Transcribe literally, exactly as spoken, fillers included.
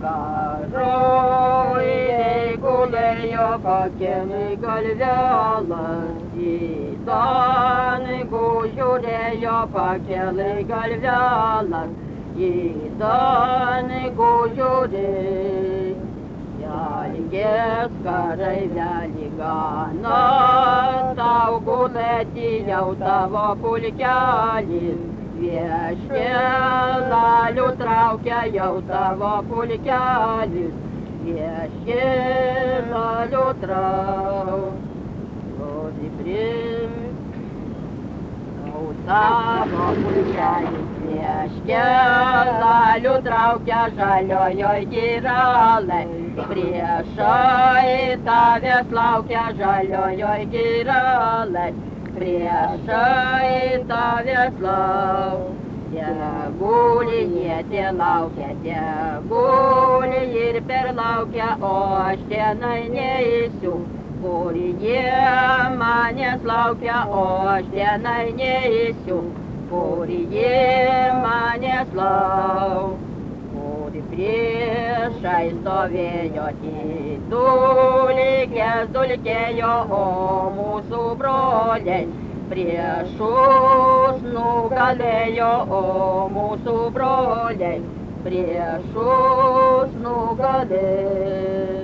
Karui gulėjo pakėlė galvelas, į Dangu žiūrėjo pakėlė galvelas, į Dangu žiūrėjo. Velgės kareivelį gana, tau gulėti jau tavo pulkelis, vieškelalių traukia jau tavo pulkelis, vieškelalių traukia prim. Jau tavo pulkelis, vieškelalių traukia žaliojoj giralai, priešai tavęs laukia žaliojoj giralai, priešai tavęs laukia. Guli jie tie laukia, tie guli ir per laukia, o aš tenai neįsiu. Guli jie manęs laukia, o aš tenai neįsiu. Guli jie manęs laukia. Priešai stovėjo dulkės, dulkėjo, o mūsų broliai priešus nugalėjo, o mūsų broliai priešus nugalėjo.